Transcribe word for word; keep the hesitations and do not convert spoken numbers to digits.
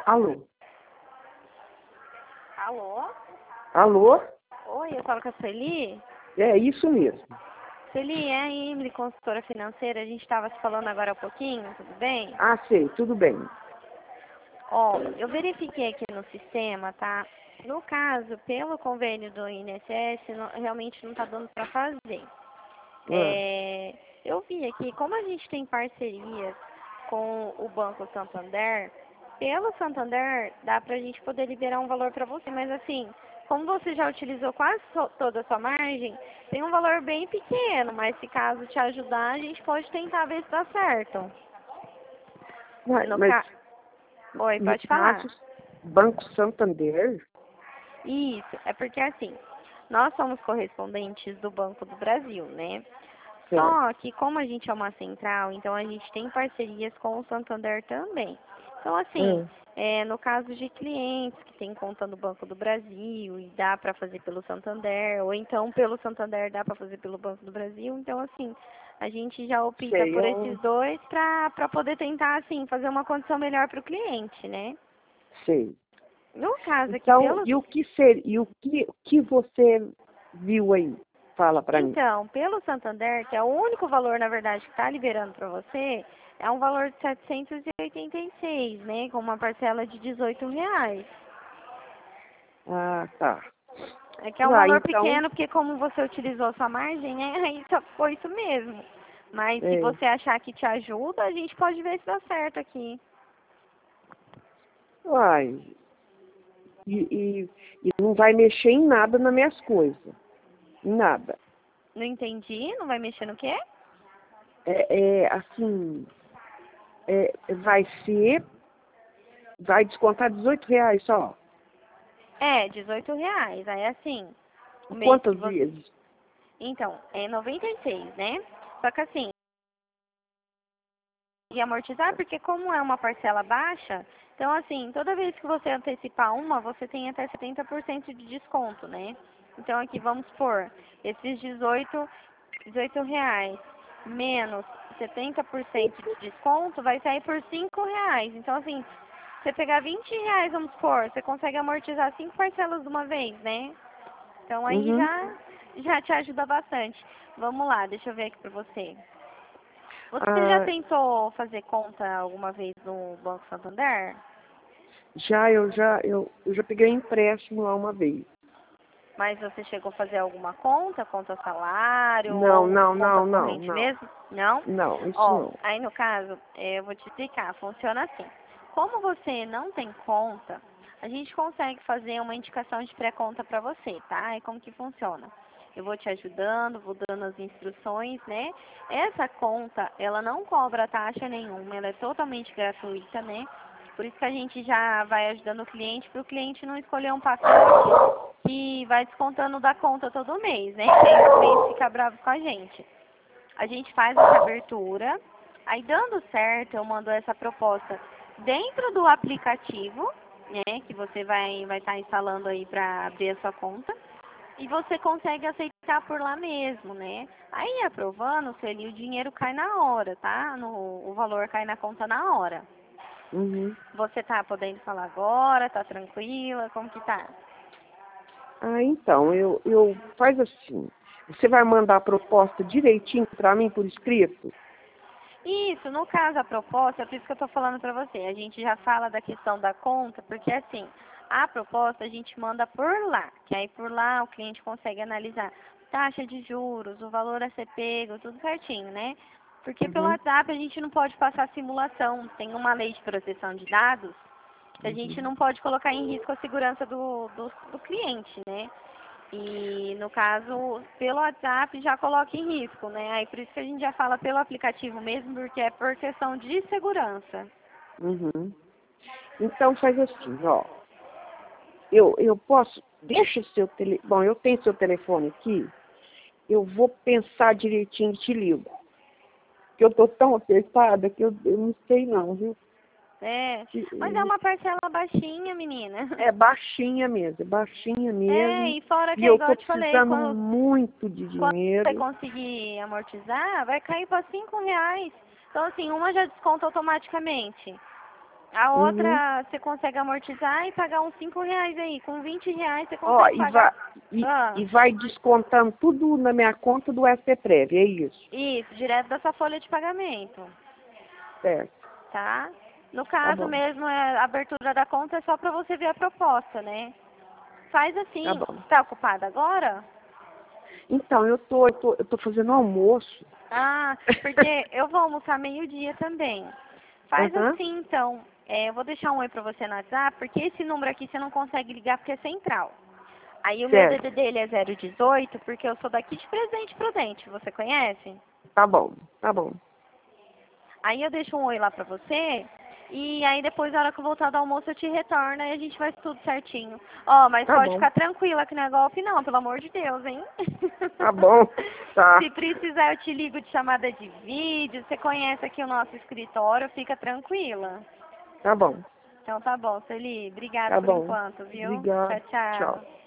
Alô? Alô? Alô? Oi, eu falo com a Sueli? É isso mesmo. Sueli, é a Emily, consultora financeira. A gente estava se falando agora há pouquinho, tudo bem? Ah, sei, tudo bem. Ó, eu verifiquei aqui no sistema, tá? No caso, pelo convênio do I N S S, não- realmente não está dando para fazer. Ah, É, eu vi aqui, como a gente tem parcerias com o Banco Santander, pelo Santander dá para a gente poder liberar um valor para você, mas assim, como você já utilizou quase so- toda a sua margem, tem um valor bem pequeno, mas se caso te ajudar, a gente pode tentar ver se dá certo. mas, No mas ca... Oi, no pode falar. caso, Banco Santander? Isso, é porque assim, nós somos correspondentes do Banco do Brasil, né? Certo. Só que como a gente é uma central, então a gente tem parcerias com o Santander também. Então assim, Ah, é, no caso de clientes que têm conta no Banco do Brasil e dá para fazer pelo Santander, ou então pelo Santander dá para fazer pelo Banco do Brasil, então assim, a gente já opta sei, por esses eu dois para para poder tentar assim fazer uma condição melhor para o cliente, né? sei. No caso aqui Então, pelo e o que ser, e o que, o que você viu aí? Fala pra mim. Então, pelo Santander, que é o único valor, na verdade, que está liberando para você, é um valor de setecentos e oitenta e seis, né? Com uma parcela de dezoito reais. Ah, tá. É que é um Ah, valor então, pequeno, porque como você utilizou sua margem, né? Aí só ficou isso mesmo. Mas se é. você achar que te ajuda, a gente pode ver se dá certo aqui. Uai, e, e, e não vai mexer em nada nas minhas coisas. Em nada. Não entendi? Não vai mexer no quê? É, é assim, é, vai ser, vai descontar dezoito reais só. É, dezoito reais. Aí assim, o E mês que quantas você... vezes? Então, é noventa e seis, né? Só que assim, de amortizar, porque como é uma parcela baixa, então assim, toda vez que você antecipar uma, você tem até setenta por cento de desconto, né? Então aqui vamos por esses dezoito, dezoito reais menos setenta por cento de desconto vai sair por cinco reais. Então assim, você pegar vinte reais, vamos supor, você consegue amortizar cinco parcelas de uma vez, né? Então aí Uhum. já, já te ajuda bastante. Vamos lá, deixa eu ver aqui pra você. Você já Ah, tentou fazer conta alguma vez no Banco Santander? já eu já eu, eu já peguei empréstimo lá uma vez. Mas você chegou a fazer alguma conta? Conta salário Não, ou não, conta não, não, corrente não. mesmo? Não? Não, isso Ó, não. aí no caso, eh, eu vou te explicar. Funciona assim. Como você não tem conta, a gente consegue fazer uma indicação de pré-conta para você, tá? E como que funciona? Eu vou te ajudando, vou dando as instruções, né? Essa conta, ela não cobra taxa nenhuma, ela é totalmente gratuita, né? Por isso que a gente já vai ajudando o cliente, para o cliente não escolher um pacote que vai descontando da conta todo mês, né? Que aí o cliente fica bravo com a gente. A gente faz essa abertura, aí dando certo, eu mando essa proposta dentro do aplicativo, né? Que você vai vai estar instalando aí para abrir a sua conta. E você consegue aceitar por lá mesmo, né? Aí aprovando, Sueli, o dinheiro cai na hora, tá? No, o valor cai na conta na hora. Uhum. Você tá podendo falar agora? Tá tranquila? Como que tá? Ah, então, eu, eu faz assim. Você vai mandar a proposta direitinho para mim por escrito? Isso, no caso a proposta, é por isso que eu tô falando pra você. A gente já fala da questão da conta, porque assim, a proposta a gente manda por lá, que aí por lá o cliente consegue analisar taxa de juros, o valor a ser pego, tudo certinho, né? Porque pelo Uhum. WhatsApp a gente não pode passar simulação, tem uma lei de proteção de dados, que a gente Uhum. não pode colocar em risco a segurança do, do, do cliente, né? E no caso, pelo WhatsApp já coloca em risco, né? Aí por isso que a gente já fala pelo aplicativo mesmo, porque é por questão de segurança. Uhum. Então faz assim, ó. Eu, eu posso, deixa o seu telefone. Bom, eu tenho seu telefone aqui. Eu vou pensar direitinho e te ligo. Porque eu tô tão apertada que eu, eu não sei não, viu? É, E- mas é e- uma parcela baixinha, menina. É baixinha mesmo, é baixinha É, mesmo. e fora que E é eu igual tô eu te falei, precisando quando, muito de quando você dinheiro. conseguir amortizar, vai cair para cinco reais. Então assim, uma já desconta automaticamente. A Uhum. outra você consegue amortizar e pagar uns cinco reais aí. Com vinte reais você Ó, consegue e pagar. vai, e, Ah, e vai descontando tudo na minha conta do S P Prev, é isso? isso, direto da sua folha de pagamento, Certo, tá? No tá caso bom, mesmo, é, a abertura da conta é só para você ver a proposta, né? Faz tá assim. bom. Tá ocupada agora? Então, eu tô, eu tô, eu tô fazendo almoço. Ah, porque eu vou almoçar meio-dia também. Faz Aham, assim, então. É, eu vou deixar um oi pra você no WhatsApp, porque esse número aqui você não consegue ligar porque é central. Aí o meu certo, D D dele é zero dezoito, porque eu sou daqui de Presidente Prudente, você conhece? tá bom, tá bom. Aí eu deixo um oi lá pra você, e aí depois, na hora que eu voltar do almoço, eu te retorno e a gente faz tudo certinho. Ó, mas Tá pode bom, ficar tranquila que não é golpe não, pelo amor de Deus, hein? tá bom, tá, Se precisar, eu te ligo de chamada de vídeo, você conhece aqui o nosso escritório, fica tranquila. tá bom, Então tá bom, Celi. Obrigada tá por bom. enquanto, viu? Obrigado, Tchau, tchau. tchau.